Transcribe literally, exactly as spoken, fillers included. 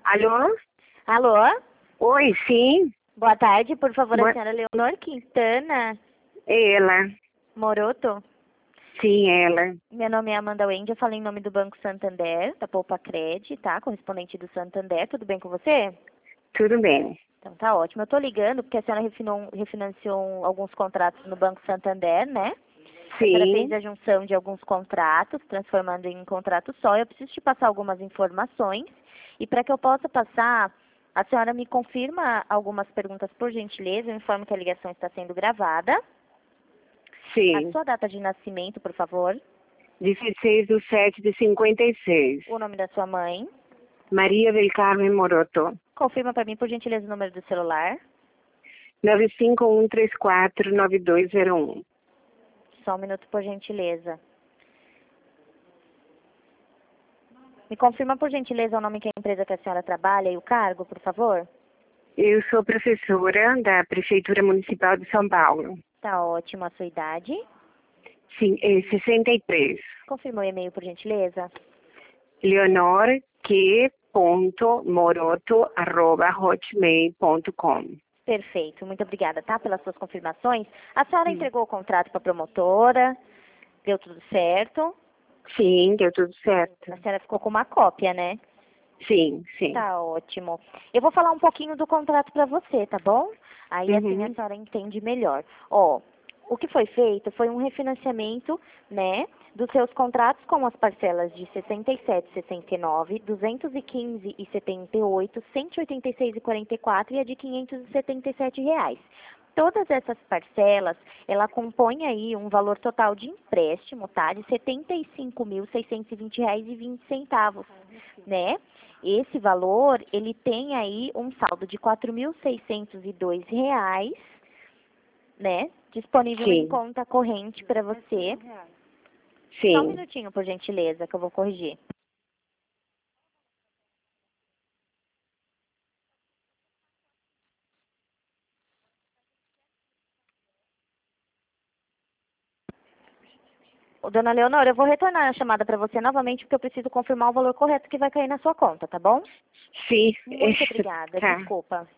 Alô? Alô? Oi, sim. Boa tarde, por favor, Boa- a senhora Leonor Quintana Ela. Moroto. Sim, ela. Meu nome é Amanda Wendy, eu falo em nome do Banco Santander, da Poupa Cred, tá? Correspondente do Santander, tudo bem com você? Tudo bem. Então tá ótimo. Eu tô ligando porque a senhora refinou- refinanciou alguns contratos no Banco Santander, né? A senhora fez Sim. a junção de alguns contratos, transformando em um contrato só. Eu preciso te passar algumas informações. E para que eu possa passar, a senhora me confirma algumas perguntas, por gentileza. Eu informo que a ligação está sendo gravada. A Sim. sua data de nascimento, por favor. dezesseis de sete de cinquenta e seis. O nome da sua mãe. Maria del Carmen Moroto. Confirma para mim, por gentileza, o número do celular. nove cinco um três quatro nove dois zero um. Só um minuto, por gentileza. Me confirma, por gentileza, o nome que a empresa que a senhora trabalha e o cargo, por favor. Eu sou professora da Prefeitura Municipal de São Paulo. Tá ótimo. A sua idade. Sim, é sessenta e três. Confirma o e-mail, por gentileza. Leonor Q. Moroto arroba hotmail ponto com. Perfeito. Muito obrigada, tá? Pelas suas confirmações. A senhora entregou o contrato para a promotora. Deu tudo certo. Sim, deu tudo certo. A senhora ficou com uma cópia, né? Sim, sim. Tá ótimo. Eu vou falar um pouquinho do contrato para você, tá bom? Aí assim a Uhum. senhora entende melhor. Ó, o que foi feito foi um refinanciamento, né, dos seus contratos com as parcelas de sessenta e sete, sessenta e nove, duzentos e quinze e setenta e oito, cento e oitenta e seis e quarenta e quatro e a de quinhentos e setenta e sete reais. Todas essas parcelas, ela compõe aí um valor total de empréstimo, tá? De setenta e cinco mil, seiscentos e vinte reais e vinte centavos, né? Esse valor, ele tem aí um saldo de quatro mil seiscentos e dois reais, né? Disponível em Sim, conta corrente para você. Só um sim. minutinho, por gentileza, que eu vou corrigir. Ô, dona Leonor, eu vou retornar a chamada para você novamente, porque eu preciso confirmar o valor correto que vai cair na sua conta, tá bom? Sim. Muito obrigada. Tá. Desculpa.